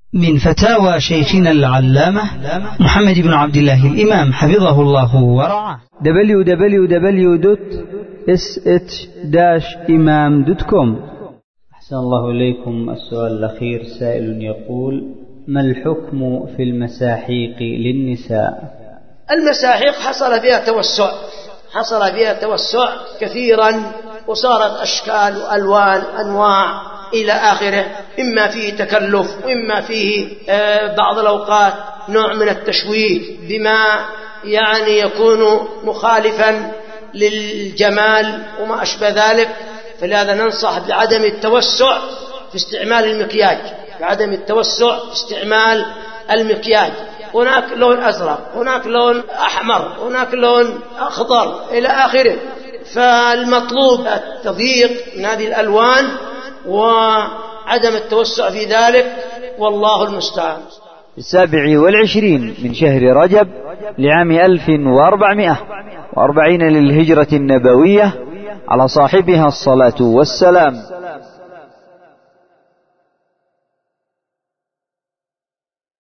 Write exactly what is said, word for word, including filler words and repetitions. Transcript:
من فتاوى شيخنا العلامة محمد بن عبد الله الإمام حفظه الله ورعاه. دبليو دبليو دبليو دوت إس إتش داش إمام دوت كوم. أحسن الله إليكم. السؤال الأخير، سائل يقول: ما الحكم في المساحيق للنساء؟ المساحيق حصل فيها توسع حصل فيها توسع كثيرا، وصارت أشكال وألوان أنواع إلى آخره، إما فيه تكلف وإما فيه بعض الأوقات نوع من التشويه بما يعني يكون مخالفا للجمال وما أشبه ذلك. فلهذا ننصح بعدم التوسع في استعمال المكياج بعدم التوسع في استعمال المكياج. هناك لون أزرق، هناك لون أحمر، هناك لون أخضر إلى آخره. فالمطلوب التضييق من هذه الألوان وعدم التوسع في ذلك، والله المستعان. السابع والعشرين من شهر رجب لعام ألف وأربعمائة وأربعين للهجرة النبوية، على صاحبها الصلاة والسلام.